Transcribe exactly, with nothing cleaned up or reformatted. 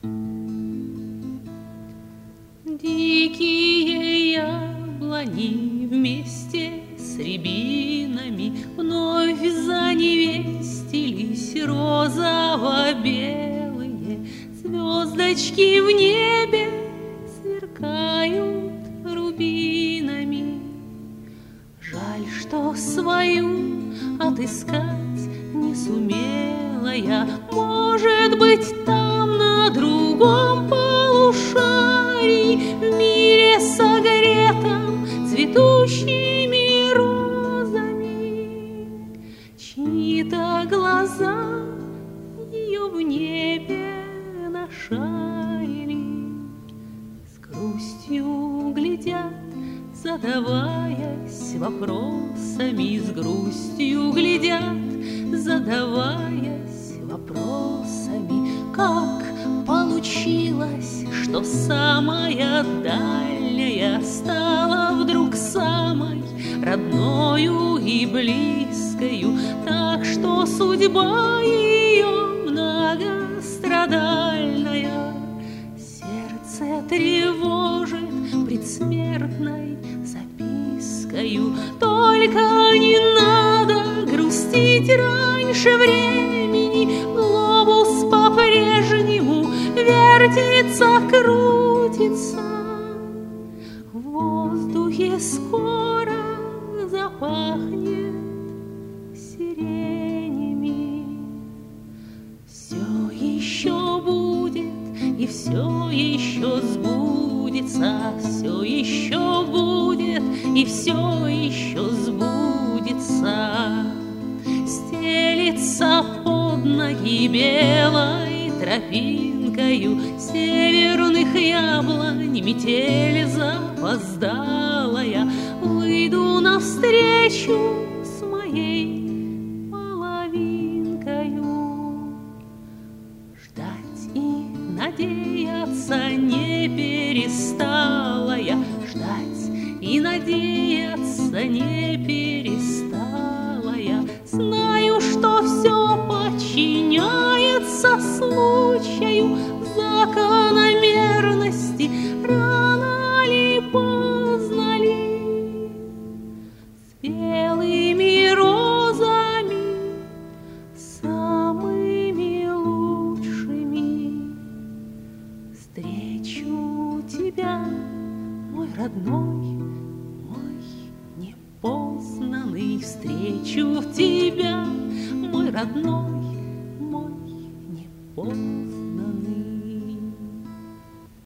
Дикие яблони вместе с рябинами вновь заневестились розово-белые. Звездочки в небе сверкают рубинами. Жаль, что свою отыскать не сумела я. Может быть, там, на другом полушарии, в мире согретом цветущими розами, чьи-то глаза ее в небе нашарили, с грустью глядят, задаваясь вопросами, с грустью глядят, задаваясь вопросами. Как получилось, что самая дальняя стала вдруг самой родною и близкою, так что судьба ее многострадальная сердце тревожит предсмертной запискою. Только не надо грустить раньше времени, глобус по-прежнему вертится, крутится. В воздухе скоро запахнет сиренями. Все еще будет и все еще сбудется, все еще будет и все еще сбудется. Стелится под ноги белой тропинкою северных яблонь метель запоздалая. Выйду навстречу с моей половинкою. Ждать и надеяться не перестала я, ждать и надеяться не перестала я. Знаю, что все подчиняется случаю, закономерности, рано ли, поздно ли. С белыми розами, самыми лучшими, встречу тебя, мой родной, мой непознанный. Встречу тебя, мой родной, мой непознанный.